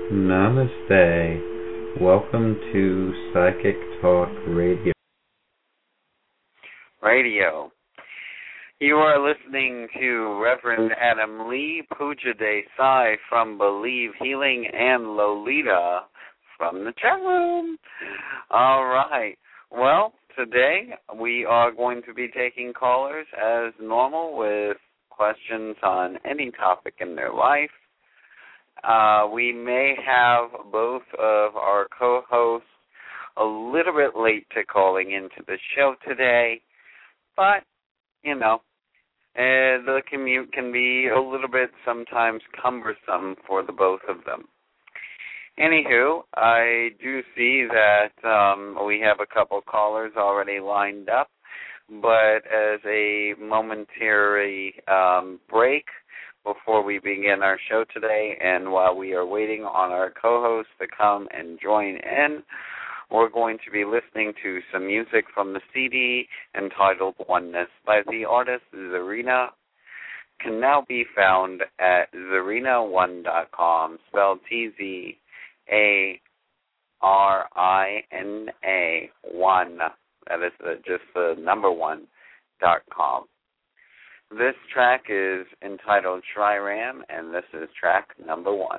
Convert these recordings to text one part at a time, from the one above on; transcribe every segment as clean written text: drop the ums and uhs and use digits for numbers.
Namaste. Welcome to Psychic Talk Radio. You are listening to Reverend Adam Lee, Pooja Desai from Believe Healing, and Lolita from the chat room. All right. Well, today we are going to be taking callers as normal with questions on any topic in their life. We may have both of our co-hosts a little bit late to calling into the show today, but, the commute can be a little bit sometimes cumbersome for the both of them. Anywho, I do see that we have a couple callers already lined up, but as a momentary break before we begin our show today, and while we are waiting on our co-host to come and join in, we're going to be listening to some music from the CD entitled Oneness by the artist Zarina. Can now be found at Zarina1.com, spelled T-Z-A-R-I-N-A 1. That is just the number 1.com. This track is entitled Shri Ram, and this is track number 1.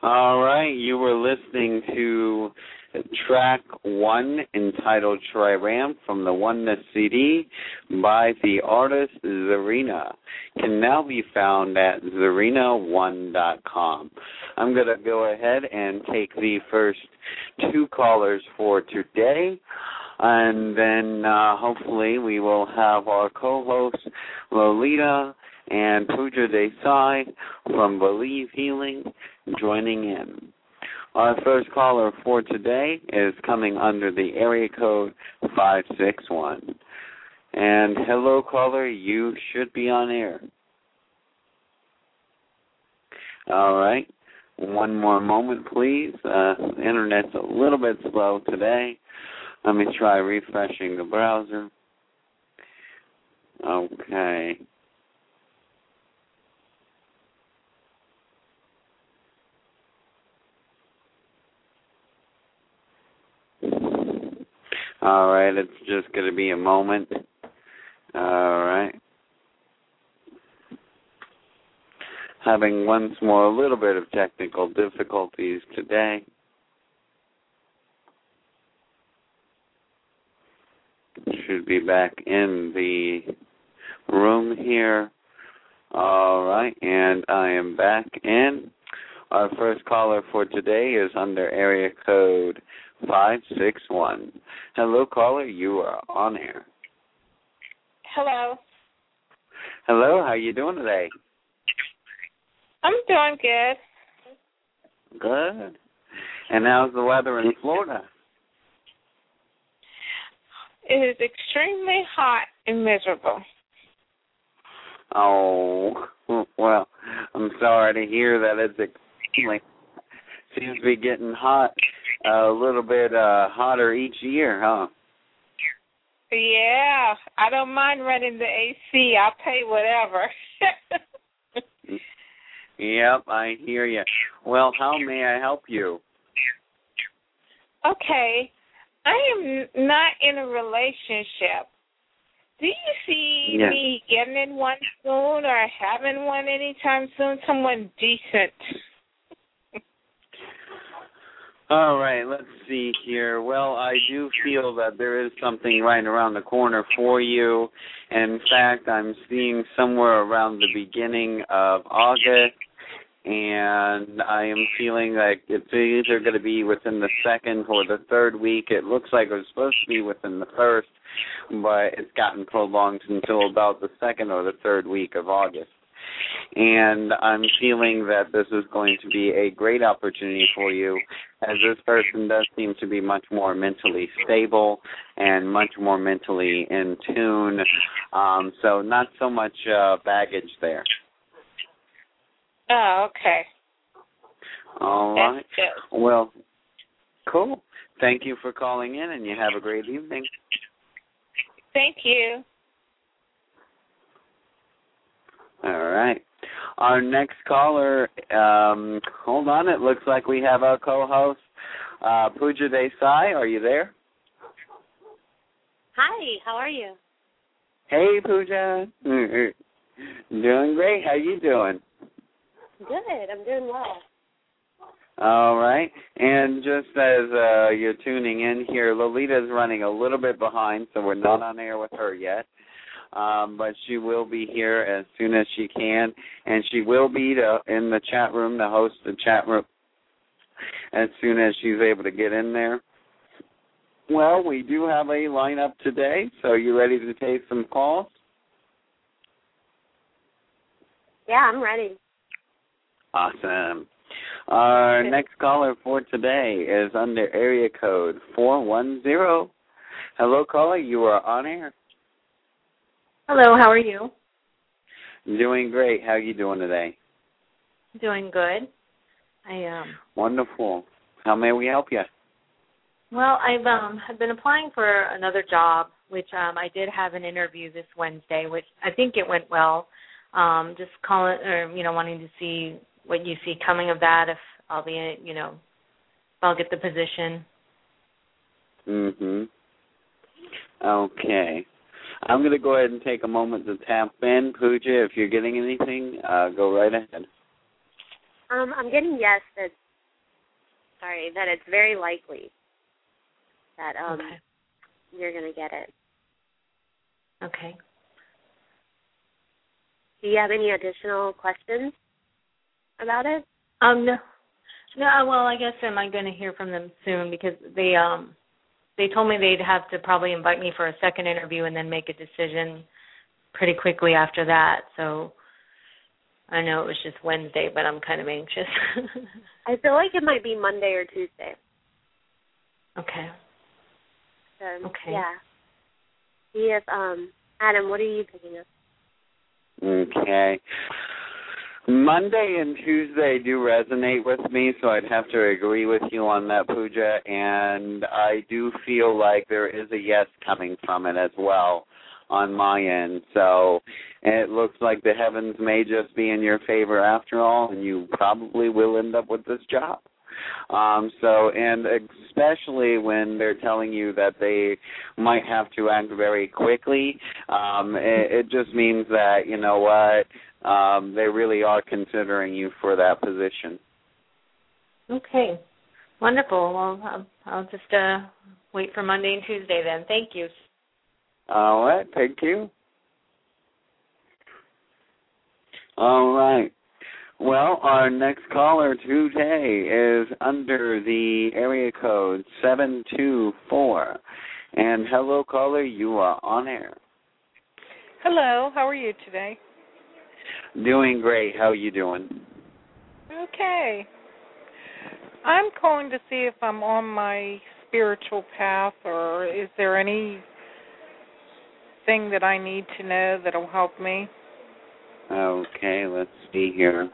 All right, you were listening to track 1 entitled Tri-Ram from the Oneness CD by the artist Zarina. Can now be found at zarina1.com. I'm going to go ahead and take the first 2 callers for today, and then hopefully we will have our co-hosts Lolita and Pooja Desai from Believe Healing joining in. Our first caller for today is coming under the area code 561. And hello, caller, you should be on air. All right. One more moment, please. The internet's a little bit slow today. Let me try refreshing the browser. Okay. All right, it's just going to be a moment. All right. Having once more a little bit of technical difficulties today. Should be back in the room here. All right, and I am back in. Our first caller for today is under area code 561. Hello, caller. You are on air. Hello. Hello. How you doing today? I'm doing good. Good. And how's the weather in Florida? It is extremely hot and miserable. Oh, well, I'm sorry to hear that. It's extremely seems to be getting hot, a little bit hotter each year, huh? Yeah, I don't mind running the AC. I'll pay whatever. Yep, I hear you. Well, how may I help you? Okay, I am not in a relationship. Do you see me getting in one soon or having one anytime soon? Someone decent. All right, let's see here. Well, I do feel that there is something right around the corner for you. In fact, I'm seeing somewhere around the beginning of August, and I am feeling like it's either going to be within the second or the third week. It looks like it was supposed to be within the first, but it's gotten prolonged until about the second or the third week of August. And I'm feeling that this is going to be a great opportunity for you, as this person does seem to be much more mentally stable and much more mentally in tune. So not so much baggage there. Oh, okay. All right. That's good. Well, cool. Thank you for calling in, and you have a great evening. Thank you. All right. Our next caller, hold on, it looks like we have our co-host, Pooja Desai. Are you there? Hi, how are you? Hey, Pooja. Doing great. How you doing? Good, I'm doing well. All right. And just as you're tuning in here, Lolita's running a little bit behind, so we're not on air with her yet. But she will be here as soon as she can, and she will be in the chat room to host the chat room as soon as she's able to get in there. Well, we do have a lineup today, so you ready to take some calls? Yeah, I'm ready. Awesome. Our next caller for today is under area code 410. Hello, caller. You are on air. Hello, how are you? Doing great. How are you doing today? Doing good. Wonderful. How may we help you? Well, I've been applying for another job, which I did have an interview this Wednesday, which I think it went well. Just calling, or wanting to see what you see coming of that. If I'll be, if I'll get the position. Okay. I'm going to go ahead and take a moment to tap in. Pooja, if you're getting anything, go right ahead. I'm getting yes that sorry, that it's very likely that Okay. you're going to get it. Okay. Do you have any additional questions about it? No. No, well, I guess am I going to hear from them soon because they told me they'd have to probably invite me for a second interview and then make a decision pretty quickly after that. So I know it was just Wednesday, but I'm kind of anxious. I feel like it might be Monday or Tuesday. Okay. Okay. Yeah. See if, Adam, what are you picking up? Okay. Monday and Tuesday do resonate with me, so I'd have to agree with you on that, Pooja, and I do feel like there is a yes coming from it as well on my end. So it looks like the heavens may just be in your favor after all, and you probably will end up with this job. And especially when they're telling you that they might have to act very quickly, it just means that, you know what, they really are considering you for that position. Okay. Wonderful. Well, I'll just wait for Monday and Tuesday then. Thank you. All right. Thank you. All right. Well, our next caller today is under the area code 724. And hello, caller, you are on air. Hello, how are you today? Doing great. How are you doing? Okay. I'm calling to see if I'm on my spiritual path, or is there anything that I need to know that will help me? Okay, let's see here.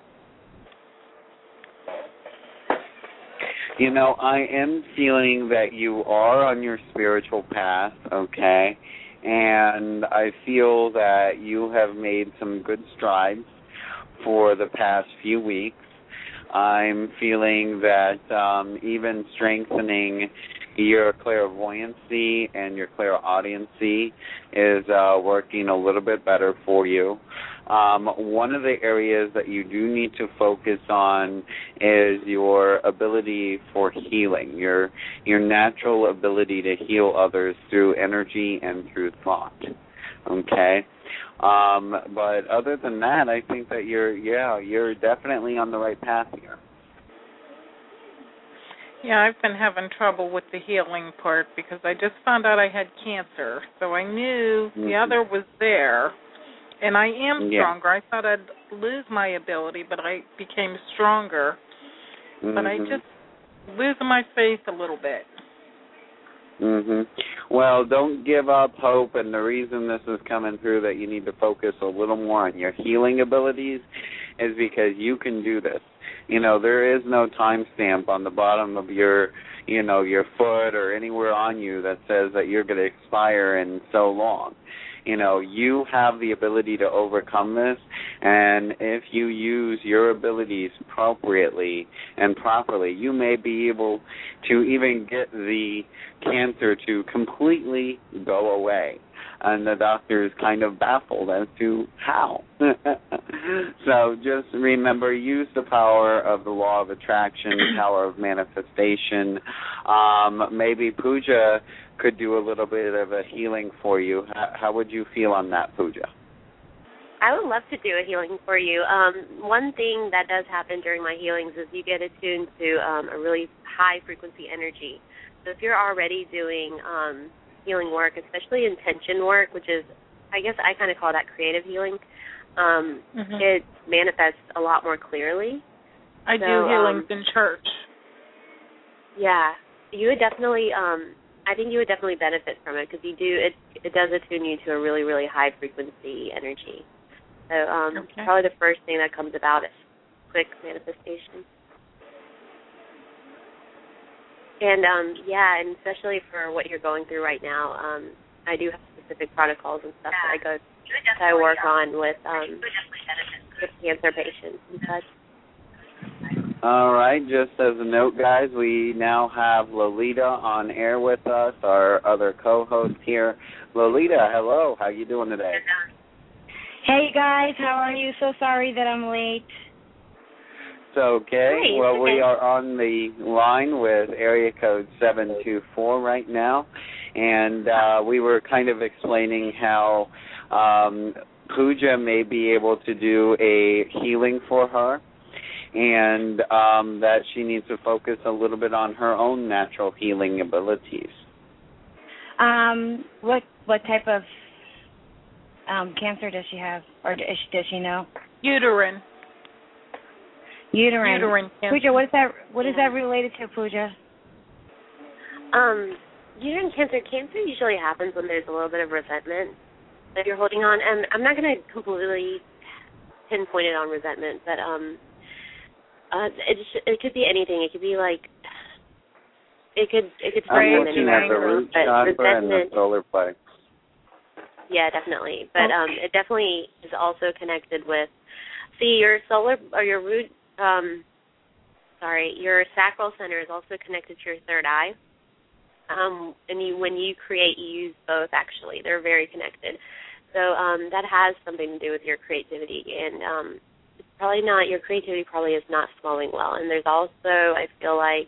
You know, I am feeling that you are on your spiritual path, okay, and I feel that you have made some good strides for the past few weeks. I'm feeling that even strengthening your clairvoyancy and your clairaudiency is working a little bit better for you. One of the areas that you do need to focus on is your ability for healing, your natural ability to heal others through energy and through thought. Okay? But other than that, I think that you're definitely on the right path here. Yeah, I've been having trouble with the healing part because I just found out I had cancer. So I knew the other was there, and I am stronger. I thought I'd lose my ability, but I became stronger. But I just losing my faith a little bit. Well, don't give up hope, and the reason this is coming through that you need to focus a little more on your healing abilities is because you can do this. You know, there is no timestamp on the bottom of your foot or anywhere on you that says that you're going to expire in so long. You know, you have the ability to overcome this, and if you use your abilities appropriately and properly, you may be able to even get the cancer to completely go away. And the doctor is kind of baffled as to how. So just remember, use the power of the law of attraction, power of manifestation. Maybe Pooja could do a little bit of a healing for you. How would you feel on that, Pooja? I would love to do a healing for you. One thing that does happen during my healings is you get attuned to a really high-frequency energy. So if you're already doing healing work, especially intention work, which is, I guess I kind of call that creative healing, it manifests a lot more clearly. I do healings in church. Yeah. You would definitely... I think you would definitely benefit from it because it does attune you to a really, really high frequency energy. So probably the first thing that comes about is quick manifestation. And and especially for what you're going through right now, I do have specific protocols and stuff that I work on with cancer patients and such. All right, just as a note, guys, we now have Lolita on air with us, our other co-host here. Lolita, hello. How you doing today? Hey, guys. How are you? So sorry that I'm late. Okay. Nice. Well, we are on the line with area code 724 right now, and we were kind of explaining how Pooja may be able to do a healing for her, and that she needs to focus a little bit on her own natural healing abilities. What type of cancer does she have, or does she know? Uterine cancer. Pooja, what is that related to, Pooja? Uterine cancer usually happens when there's a little bit of resentment that you're holding on, and I'm not going to completely pinpoint it on resentment, but it could be anything. It could be like it could I'm looking at the root chakra and the solar plexus. Yeah, definitely. But it definitely is also connected with, your solar or your root. Your sacral center is also connected to your third eye. And when you create, you use both. Actually, they're very connected. So that has something to do with your creativity, and it's probably not. Your creativity probably is not flowing well. And there's also, I feel like,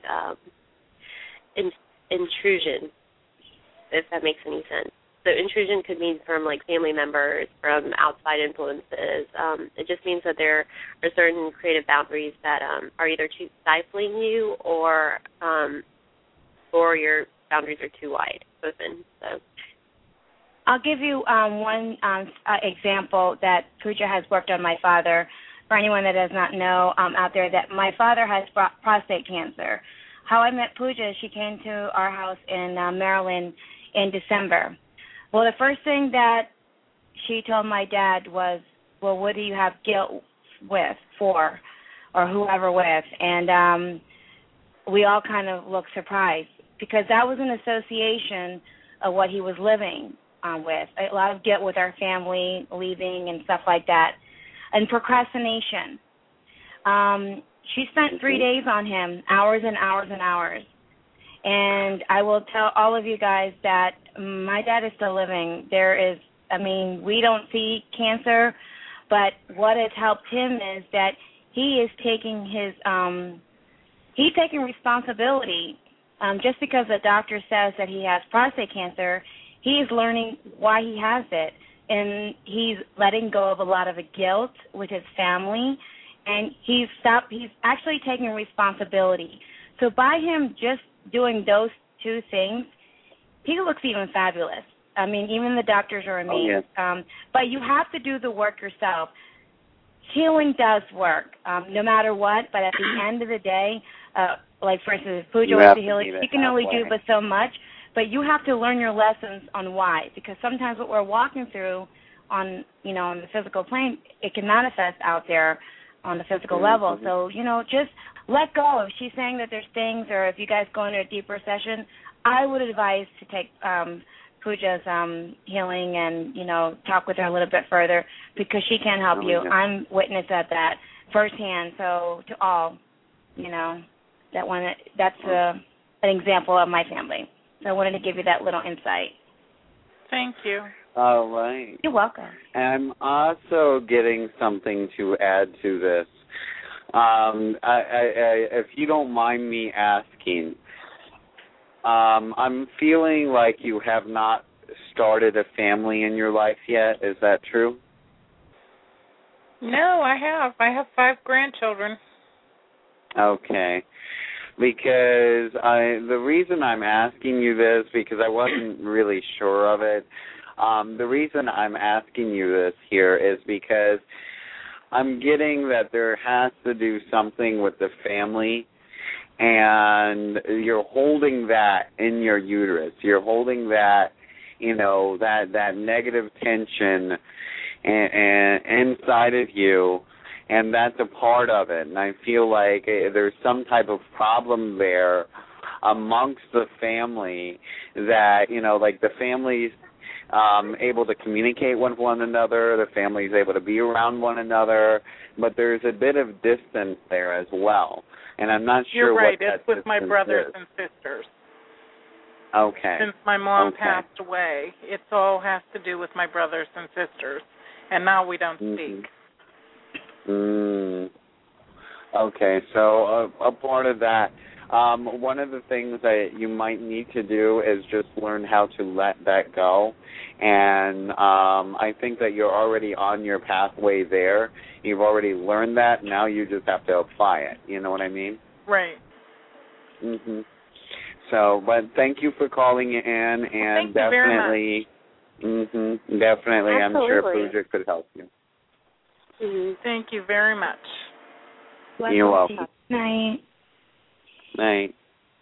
intrusion, if that makes any sense. So intrusion could mean from like family members, from outside influences. It just means that there are certain creative boundaries that are either too stifling you, or your boundaries are too wide open. So I'll give you one example that Pooja has worked on my father. For anyone that does not know out there, that my father has prostate cancer. How I met Pooja, she came to our house in Maryland in December. Well, the first thing that she told my dad was, well, what do you have guilt for, or whoever with? And we all kind of looked surprised, because that was an association of what he was living with. A lot of guilt with our family, leaving and stuff like that. And procrastination. She spent 3 days on him, hours and hours and hours. And I will tell all of you guys that my dad is still living. We don't see cancer, but what has helped him is that he is taking he's taking responsibility. Just because the doctor says that he has prostate cancer, he is learning why he has it. And he's letting go of a lot of the guilt with his family, and he's actually taking responsibility. So by him just doing those two things, he looks even fabulous. Even the doctors are amazed. Oh, yeah. But you have to do the work yourself. Healing does work, no matter what, but at the end of the day, like for instance, if Pooja wants to heal, she can only do but so much, but you have to learn your lessons on why, because sometimes what we're walking through on the physical plane, it can manifest out there on the physical level. So, just let go. If she's saying that there's things, or if you guys go into a deeper session, I would advise to take Pooja's healing and, talk with her a little bit further, because she can help you. Yeah. I'm witness at that firsthand. So to all, that's an example of my family. So I wanted to give you that little insight. Thank you. All right. You're welcome. I'm also getting something to add to this. If you don't mind me asking, I'm feeling like you have not started a family in your life yet. Is that true? No, I have. I have 5 grandchildren. Okay. Because the reason I'm asking you this, because I wasn't really sure of it, the reason I'm asking you this here is because I'm getting that there has to do something with the family, and you're holding that in your uterus. You're holding that, that negative tension inside of you, and that's a part of it. And I feel like there's some type of problem there amongst the family that, like the family's able to communicate with one another, the family's able to be around one another, but there's a bit of distance there as well. And I'm not sure You're right. what that it's with my brothers is. And sisters. Okay. Since my mom passed away, it all has to do with my brothers and sisters, and now we don't speak. Okay, so a part of that, one of the things that you might need to do is just learn how to let that go. And I think that you're already on your pathway there. You've already learned that. Now you just have to apply it. You know what I mean? Right. Mhm. So, but thank you for calling in, and well, definitely, definitely, Absolutely. I'm sure Pooja could help you. Thank you very much. You're welcome. Night. Night.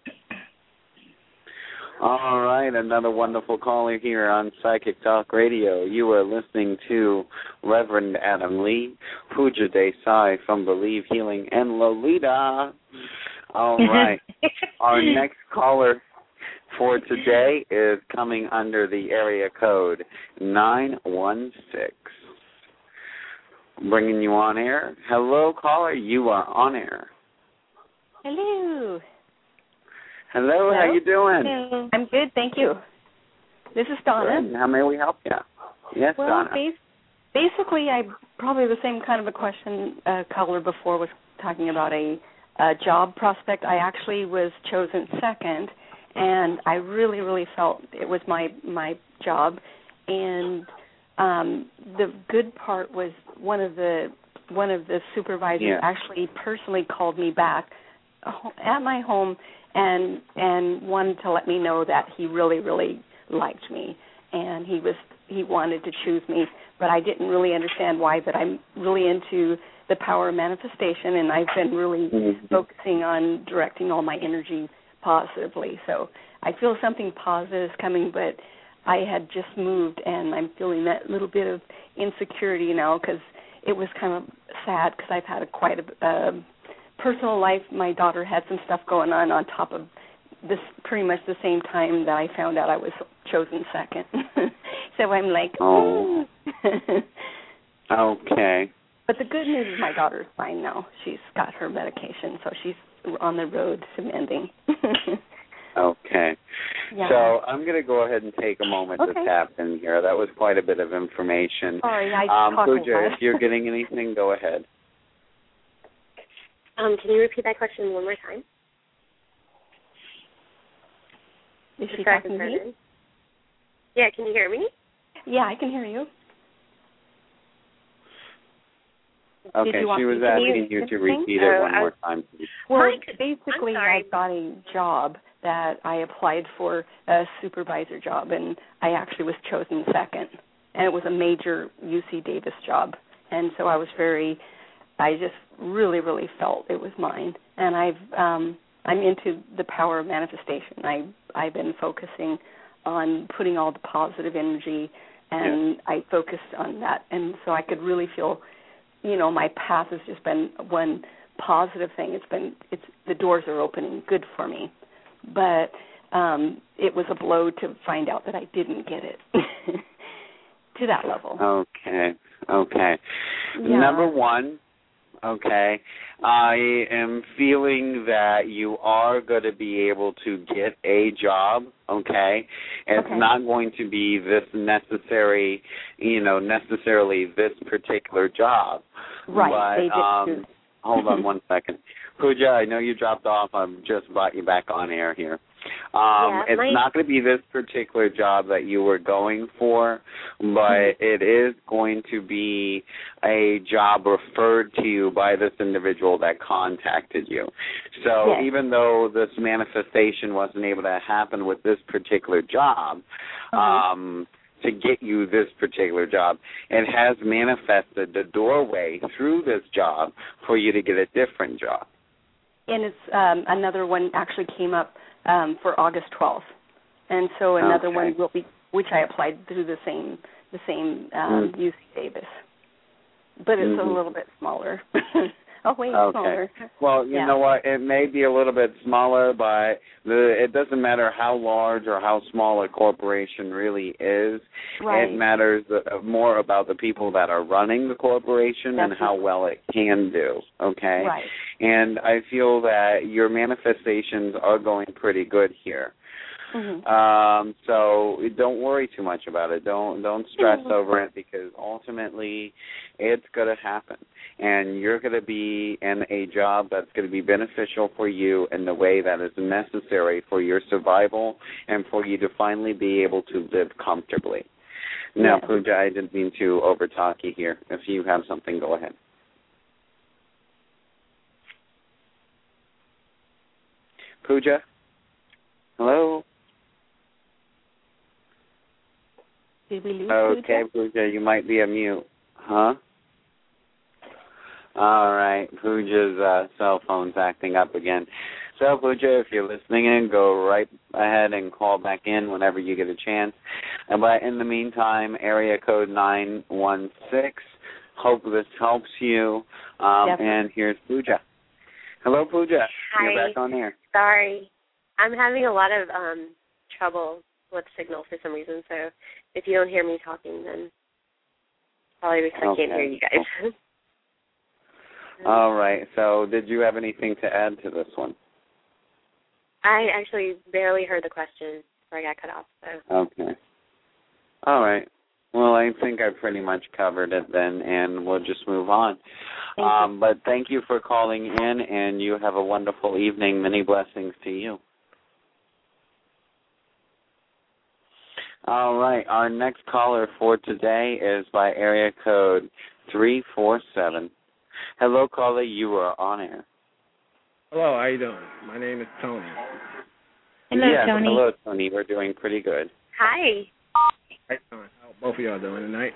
All right, another wonderful caller here on Psychic Talk Radio. You are listening to Reverend Adam Lee, Pooja Desai from Believe Healing, and Lolita. All right. Our next caller for today is coming under the area code 916. Bringing you on air. Hello, caller. You are on air. Hello. Hello. How you doing? Hello. I'm good, thank you. This is Donna. Good. How may we help you? Yes, well, Donna. Basically, I probably the same kind of a question caller before was talking about a job prospect. I actually was chosen second, and I really, really felt it was my job. And the good part was one of the supervisors actually personally called me back at my home and wanted to let me know that he really, really liked me, and he wanted to choose me, but I didn't really understand why. But I'm really into the power of manifestation, and I've been really focusing on directing all my energy positively. So I feel something positive is coming, but I had just moved, and I'm feeling that little bit of insecurity now because it was kind of sad because I've had quite a personal life. My daughter had some stuff going on top of this pretty much the same time that I found out I was chosen second. So I'm like, oh. Okay. But the good news is my daughter's fine now. She's got her medication, so she's on the road to mending. Okay. Yeah. So I'm going to go ahead and take a moment to tap in here. That was quite a bit of information. Sorry, I talk a lot. Pooja, if you're getting anything, go ahead. Can you repeat that question one more time? Is she talking to me? Yeah, can you hear me? Yeah, I can hear you. Okay, she was asking you to repeat it one more time, please. Well, basically, I got a job that I applied for, a supervisor job, and I actually was chosen second. And it was a major UC Davis job. And so I just really, really felt it was mine. And I'm into the power of manifestation. I've been focusing on putting all the positive energy, and I focused on that. And so I could really feel, my path has just been one positive thing. The doors are opening good for me. But it was a blow to find out that I didn't get it to that level. Okay. Yeah. Number one, I am feeling that you are going to be able to get a job, It's not going to be this necessarily this particular job. Right. But, hold on one second. Pooja, I know you dropped off. I've just brought you back on air here. It's not going to be this particular job that you were going for, but it is going to be a job referred to you by this individual that contacted you. So even though this manifestation wasn't able to happen with this particular job, to get you this particular job, it has manifested the doorway through this job for you to get a different job. And it's another one actually came up for August 12th, and so another one will be, which I applied through the same UC Davis, but it's a little bit smaller. Smaller. Well, you know what? It may be a little bit smaller, but it doesn't matter how large or how small a corporation really is. Right. It matters more about the people that are running the corporation and how well it can do, Right. And I feel that your manifestations are going pretty good here. Mm-hmm. So don't worry too much about it. Don't stress over it, because ultimately it's going to happen. And you're going to be in a job that's going to be beneficial for you in the way that is necessary for your survival and for you to finally be able to live comfortably. Now, Pooja, I didn't mean to overtalk you here. If you have something, go ahead. Pooja? Hello? Did we lose Okay, Pooja, you might be a mute. Huh? All right, Pooja's cell phone's acting up again. So, Pooja, if you're listening in, go right ahead and call back in whenever you get a chance. But in the meantime, area code 916. Hope this helps you. And here's Pooja. Hello, Pooja. Hi. You're back on air. Sorry. I'm having a lot of trouble with signal for some reason, so if you don't hear me talking, then probably because I can't hear you guys. All right. So did you have anything to add to this one? I actually barely heard the question before I got cut off. So. Okay. All right. Well, I think I pretty much covered it then, and we'll just move on. But thank you for calling in, and you have a wonderful evening. Many blessings to you. All right. Our next caller for today is by area code 347. Hello, caller. You are on air. Hello. How you doing? My name is Tony. Hello, Tony. Hello, Tony. We're doing pretty good. Hi. How both of y'all doing tonight?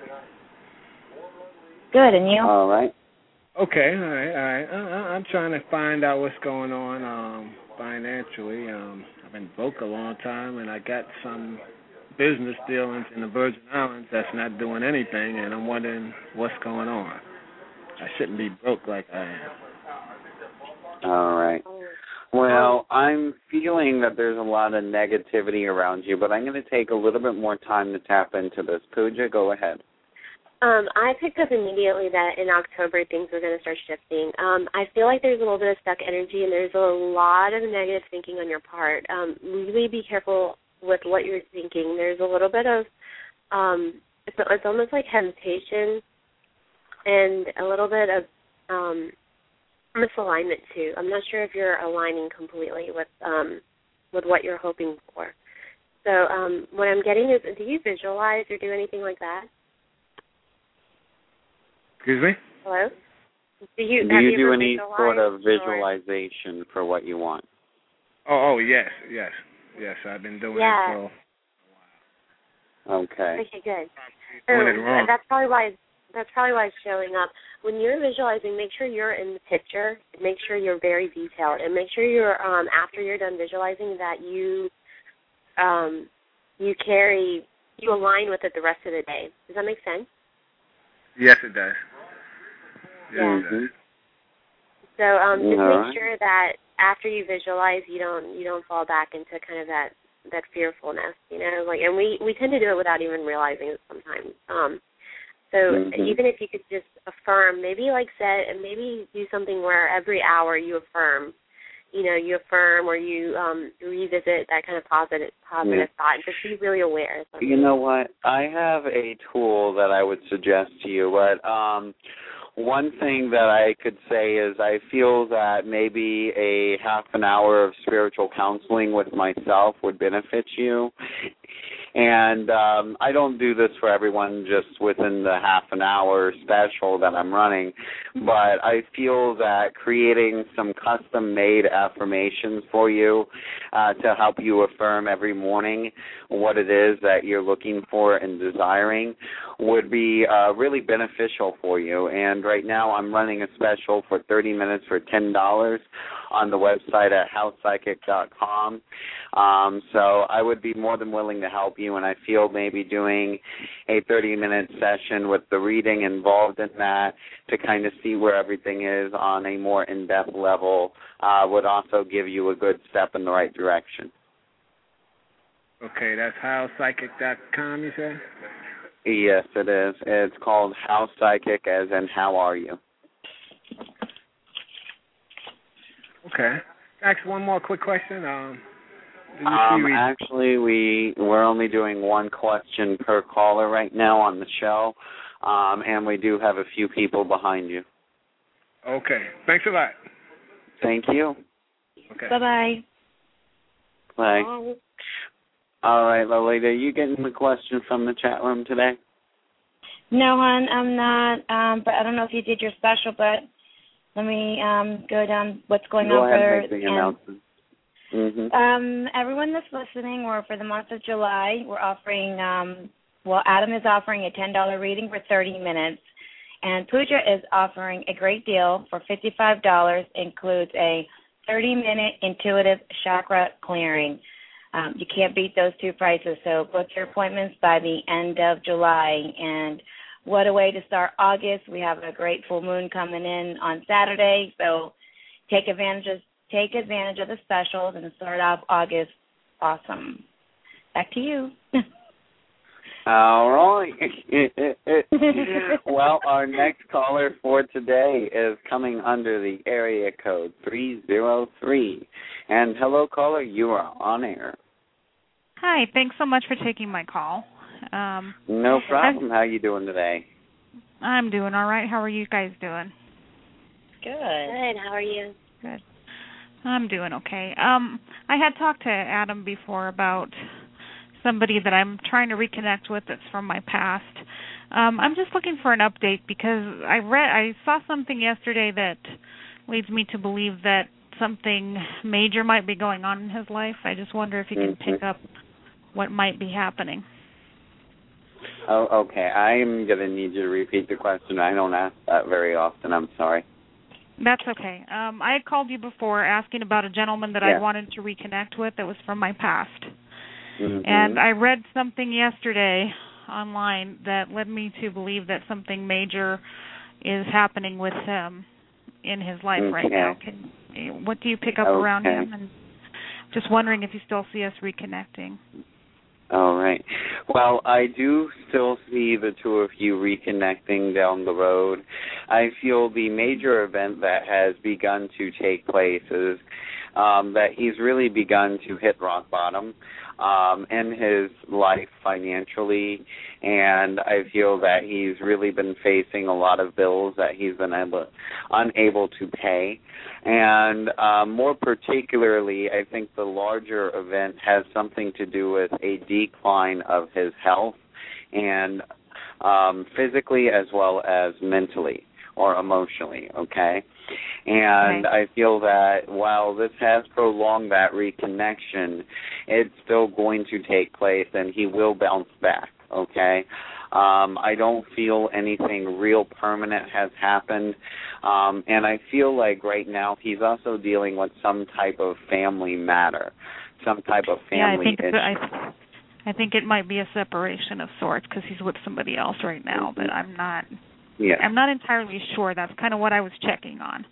Good, and you? All right. Okay, all right. I'm trying to find out what's going on financially. I've been broke a long time, and I got some business dealings in the Virgin Islands that's not doing anything, and I'm wondering what's going on. I shouldn't be broke like I am. All right. Well, I'm feeling that there's a lot of negativity around you, but I'm going to take a little bit more time to tap into this. Pooja, go ahead. I picked up immediately that in October things were going to start shifting. I feel like there's a little bit of stuck energy, and there's a lot of negative thinking on your part. Really be careful with what you're thinking. There's a little bit of, it's almost like hesitation and a little bit of misalignment too. I'm not sure if you're aligning completely with what you're hoping for. So what I'm getting is, do you visualize or do anything like that? Excuse me? Hello? Do you do any sort of visualization for what you want? Oh, yes. I've been doing it for a while. Okay. Okay, good. So that's probably why it's showing up. When you're visualizing, make sure you're in the picture. Make sure you're very detailed, and make sure you're after you're done visualizing that you align with it the rest of the day. Does that make sense? Yes, it does. Yeah. Mm-hmm. So just make sure that after you visualize, you don't fall back into kind of that fearfulness, and we tend to do it without even realizing it sometimes. So even if you could just affirm, maybe set and maybe do something where every hour you affirm, you affirm or you revisit that kind of positive thought. Just be really aware. You know what? I have a tool that I would suggest to you, but one thing that I could say is I feel that maybe a half an hour of spiritual counseling with myself would benefit you. And I don't do this for everyone just within the half an hour special that I'm running, but I feel that creating some custom-made affirmations for you to help you affirm every morning what it is that you're looking for and desiring would be really beneficial for you. And right now I'm running a special for 30 minutes for $10 on the website at housepsychic.com. So I would be more than willing to help you, and I feel maybe doing a 30-minute session with the reading involved in that to kind of see where everything is on a more in-depth level would also give you a good step in the right direction. Okay, that's housepsychic.com, you said? Yes, it is. It's called House Psychic, as in how are you. Okay. Ask one more quick question. Actually, we're only doing one question per caller right now on the show, and we do have a few people behind you. Okay. Thanks a lot. Thank you. Okay. Bye-bye. Bye. All right, Lolita, are you getting the question from the chat room today? No, hon, I'm not. But I don't know if you did your special, but let me go down what's going on for... Go ahead and make the announcement. Everyone that's listening, or for the month of July, we're offering, Adam is offering a $10 reading for 30 minutes, and Pooja is offering a great deal for $55, includes a 30-minute intuitive chakra clearing. You can't beat those two prices, so book your appointments by the end of July. And what a way to start August. We have a great full moon coming in on Saturday, so take advantage of the specials and start off August awesome. Back to you. All right. Well, our next caller for today is coming under the area code 303. And hello, caller, you are on air. Hi, thanks so much for taking my call. No problem. How are you doing today? I'm doing all right. How are you guys doing? Good. Good. How are you? Good. I'm doing okay. I had talked to Adam before about somebody that I'm trying to reconnect with that's from my past. I'm just looking for an update because I saw something yesterday that leads me to believe that something major might be going on in his life. I just wonder if you can pick up what might be happening. Oh, okay. I'm going to need you to repeat the question. I don't ask that very often. I'm sorry. That's okay. I had called you before asking about a gentleman that I wanted to reconnect with that was from my past. And I read something yesterday online that led me to believe that something major is happening with him in his life right now. What do you pick up around him? And just wondering if you still see us reconnecting. All right. Well, I do still see the two of you reconnecting down the road. I feel the major event that has begun to take place is that he's really begun to hit rock bottom in his life financially, and I feel that he's really been facing a lot of bills that he's been unable to pay. And more particularly, I think the larger event has something to do with a decline of his health, and physically as well as mentally or emotionally, okay? And I feel that while this has prolonged that reconnection, it's still going to take place and he will bounce back, okay? I don't feel anything real permanent has happened. And I feel like right now he's also dealing with some type of family matter, some type of family issue. I think it might be a separation of sorts because he's with somebody else right now, but I'm not entirely sure. That's kind of what I was checking on.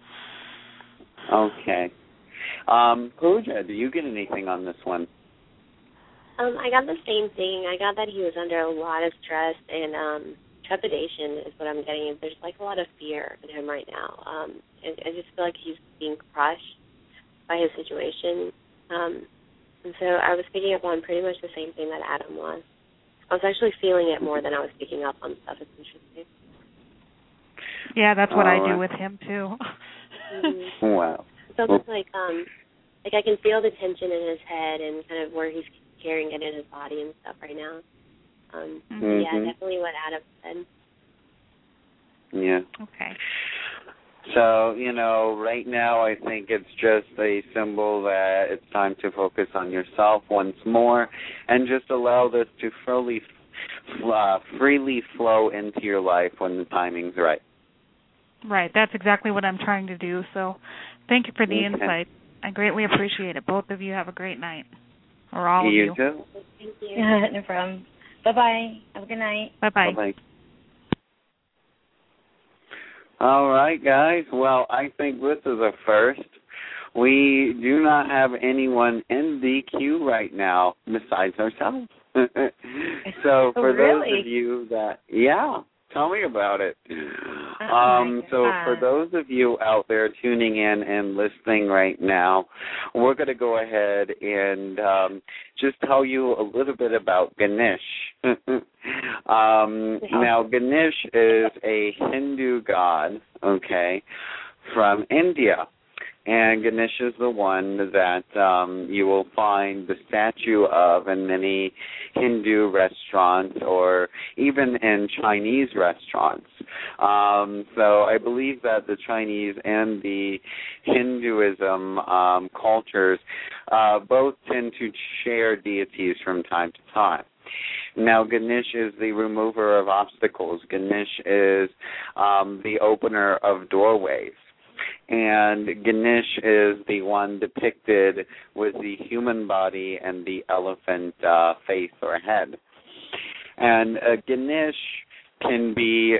Okay. Pooja, do you get anything on this one? I got the same thing. I got that he was under a lot of stress and trepidation is what I'm getting. There's like a lot of fear in him right now. I just feel like he's being crushed by his situation. And so I was picking up on pretty much the same thing that Adam was. I was actually feeling it more than I was picking up on stuff. It's interesting. Yeah, that's what I do with him too. Wow. So it's like I can feel the tension in his head and kind of where he's carrying it in his body and stuff right now. Yeah, definitely what Adam said. Yeah. Okay. So, right now I think it's just a symbol that it's time to focus on yourself once more and just allow this to freely flow into your life when the timing's right. Right. That's exactly what I'm trying to do. So thank you for the insight. I greatly appreciate it. Both of you have a great night. Or all of you. You too. Thank you. No problem. Bye-bye. Have a good night. Bye-bye. Bye-bye. All right, guys. Well, I think this is a first. We do not have anyone in the queue right now besides ourselves. So for those of you that, Tell me about it. So for those of you out there tuning in and listening right now, we're going to go ahead and just tell you a little bit about Ganesh. Now, Ganesh is a Hindu god, okay, from India. And Ganesh is the one that you will find the statue of in many Hindu restaurants or even in Chinese restaurants. So I believe that the Chinese and the Hinduism cultures both tend to share deities from time to time. Now, Ganesh is the remover of obstacles. Ganesh is the opener of doorways. And Ganesh is the one depicted with the human body and the elephant face or head. And Ganesh can be,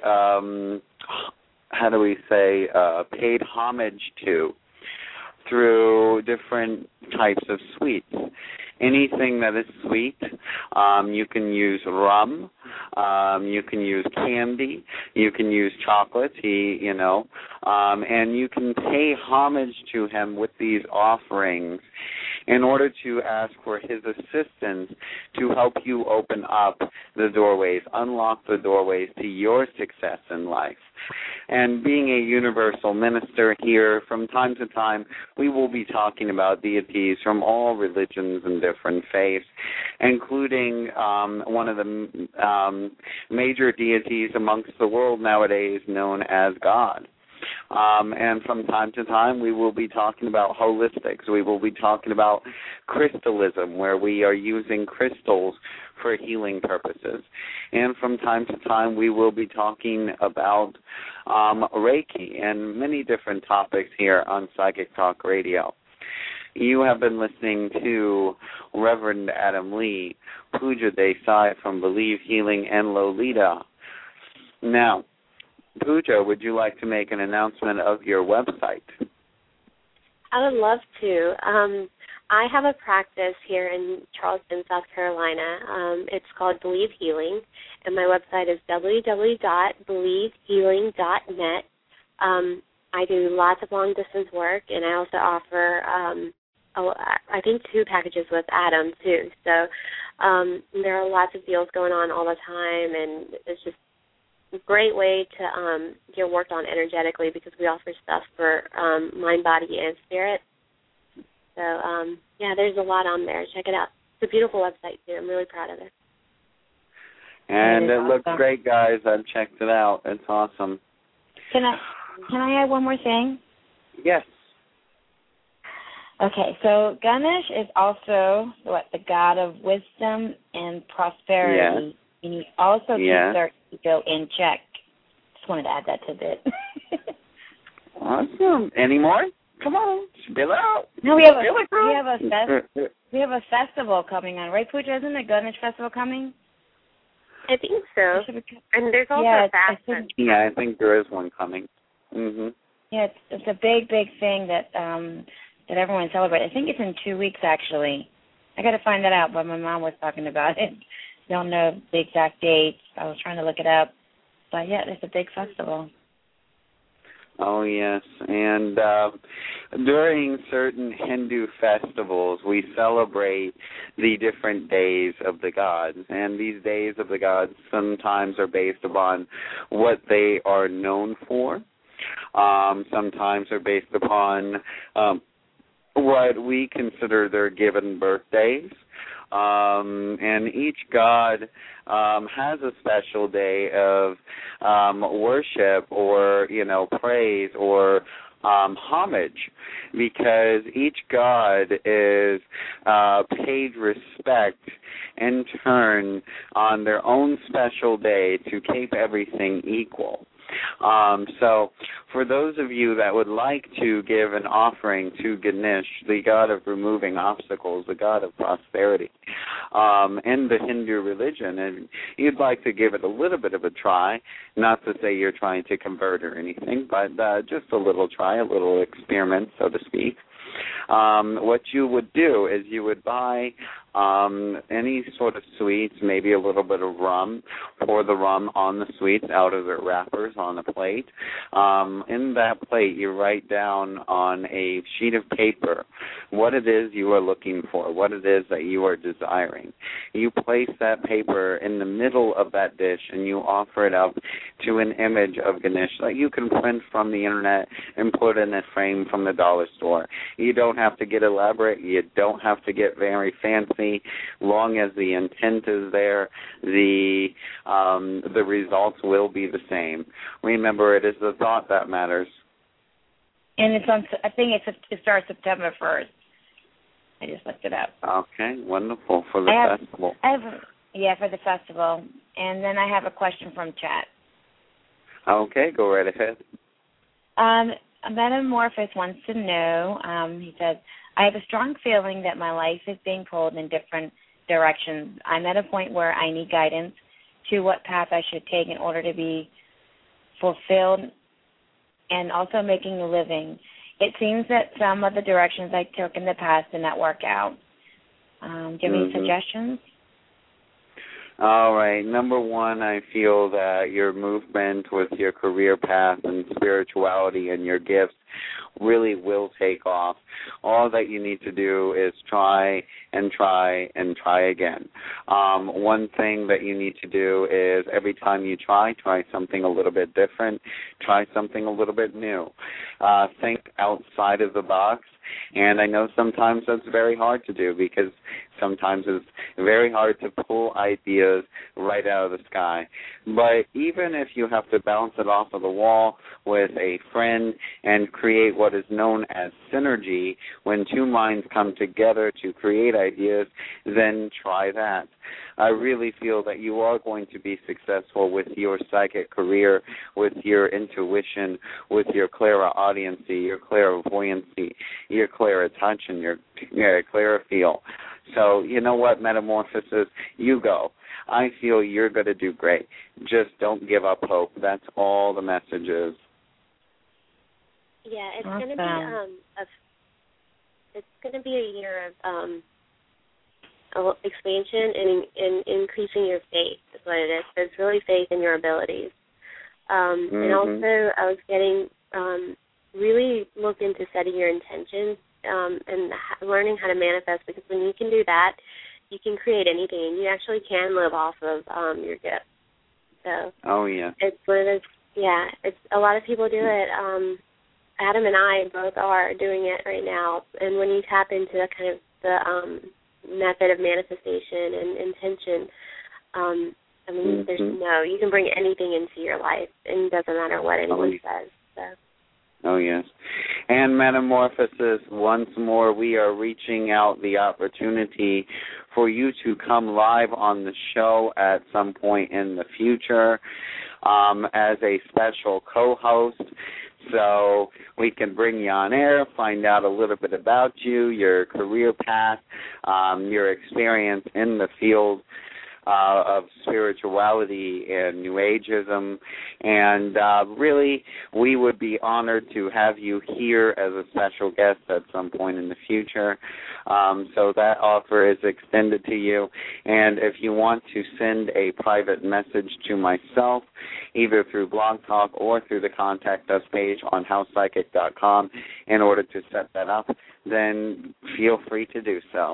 paid homage to through different types of sweets. Anything that is sweet, you can use rum, you can use candy, you can use chocolate, and you can pay homage to him with these offerings in order to ask for his assistance to help you open up the doorways, unlock the doorways to your success in life. And being a universal minister here, from time to time, we will be talking about deities from all religions and different faiths, including one of the major deities amongst the world nowadays known as God. And from time to time, we will be talking about holistics. We will be talking about crystalism, where we are using crystals for healing purposes. And from time to time, we will be talking about Reiki and many different topics here on Psychic Talk Radio. You have been listening to Reverend Adam Lee, Pooja Desai from Believe Healing and Lolita. Now, Pooja, would you like to make an announcement of your website? I would love to. I have a practice here in Charleston, South Carolina. It's called Believe Healing, and my website is www.believehealing.net. I do lots of long-distance work, and I also offer, I think, 2 packages with Adam, too. So there are lots of deals going on all the time, and it's just a great way to get worked on energetically because we offer stuff for mind, body, and spirit. So, there's a lot on there. Check it out. It's a beautiful website, too. I'm really proud of it. And it looks great, guys. I've checked it out. It's awesome. Can I add one more thing? Yes. Okay, so Ganesh is also the god of wisdom and prosperity. Yes. And he also keeps our ego in check. Just wanted to add that tidbit. Awesome. Any more? Come on, spill out. No, we have a festival coming on, right, Pooja? Isn't the Ganesh festival coming? I think so. And there's also a fast one. Yeah, I think there is one coming. Mhm. Yeah, it's a big thing that that everyone celebrates. I think it's in 2 weeks actually. I got to find that out, but my mom was talking about it. Don't know the exact dates. I was trying to look it up, but it's a big festival. Oh, yes. And during certain Hindu festivals, we celebrate the different days of the gods. And these days of the gods sometimes are based upon what they are known for. Sometimes are based upon what we consider their given birthdays. And each god has a special day of worship or, praise or homage, because each god is paid respect in turn on their own special day to keep everything equal. So for those of you that would like to give an offering to Ganesh, the god of removing obstacles, the god of prosperity, in the Hindu religion, and you'd like to give it a little bit of a try, not to say you're trying to convert or anything, but just a little try, a little experiment, so to speak. What you would do is you would buy any sort of sweets, maybe a little bit of rum. Pour the rum on the sweets out of the wrappers on the plate. In that plate, you write down on a sheet of paper what it is you are looking for, what it is that you are desiring. You place that paper in the middle of that dish and you offer it up to an image of Ganesh that you can print from the internet and put in a frame from the dollar store. You don't have to get elaborate. You don't have to get very fancy. Long as the intent is there, the results will be the same. Remember, it is the thought that matters. And it's on. I think it starts September 1st. I just looked it up. Okay, wonderful for the festival. For the festival. And then I have a question from chat. Okay, go right ahead. Metamorphosis wants to know, he says, I have a strong feeling that my life is being pulled in different directions. I'm at a point where I need guidance to what path I should take in order to be fulfilled and also making a living. It seems that some of the directions I took in the past did not work out. Do you have any suggestions? All right. Number one, I feel that your movement with your career path and spirituality and your gifts really will take off. All that you need to do is try and try and try again. One thing that you need to do is every time you try something a little bit different, try something a little bit new. Think outside of the box. And I know sometimes that's very hard to do because sometimes it's very hard to pull ideas right out of the sky. But even if you have to bounce it off of the wall with a friend and create what is known as synergy, when two minds come together to create ideas, then try that. I really feel that you are going to be successful with your psychic career, with your intuition, with your clairaudiency, your clairvoyancy, your clairtouch, and your clairfeel. So, you know what, Metamorphosis? You go. I feel you're going to do great. Just don't give up hope. That's all the message is. Yeah, it's going to be a year of expansion and increasing your faith is what it is. So it's really faith in your abilities. And also I was getting really look into setting your intentions and learning how to manifest, because when you can do that, you can create anything. You actually can live off of your gifts. So it's one of those. Yeah, it's a lot of people do it. Adam and I both are doing it right now. And when you tap into the kind of the method of manifestation and intention, I mean, you can bring anything into your life, and it doesn't matter what anyone says. So. Oh, yes. And Metamorphosis, once more, we are reaching out the opportunity for you to come live on the show at some point in the future as a special co-host. So we can bring you on air, find out a little bit about you, your career path, your experience in the field of spirituality and New Ageism, and really we would be honored to have you here as a special guest at some point in the future. So that offer is extended to you, and if you want to send a private message to myself, either through Blog Talk or through the Contact Us page on HowPsychic.com in order to set that up, then feel free to do so.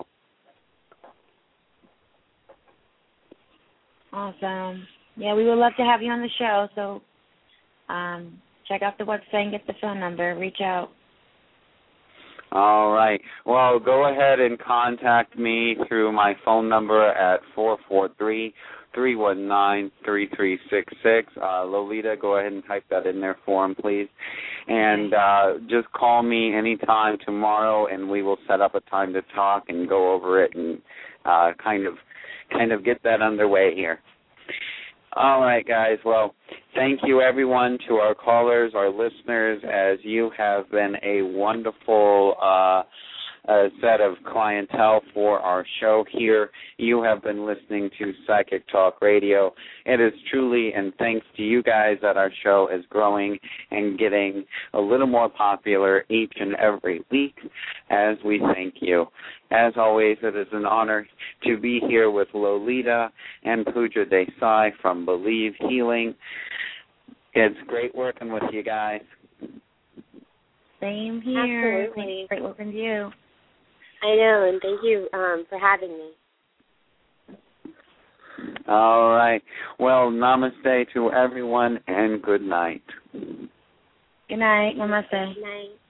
Awesome. Yeah, we would love to have you on the show, so check out the website and get the phone number. Reach out. All right. Well, go ahead and contact me through my phone number at 443-319-3366. Lolita, go ahead and type that in there for him, please. And just call me anytime tomorrow, and we will set up a time to talk and go over it and kind of get that underway here. All right, guys. Well, thank you, everyone, to our callers, our listeners, as you have been a wonderful set of clientele for our show here. You have been listening to Psychic Talk Radio. It is truly, and thanks to you guys, that our show is growing and getting a little more popular each and every week, as we thank you. As always, it is an honor to be here with Lolita and Pooja Desai from Believe Healing. It's great working with you guys. Same here. Absolutely. Great working with you. I know, and thank you for having me. All right. Well, namaste to everyone, and good night. Good night. Namaste. Good night.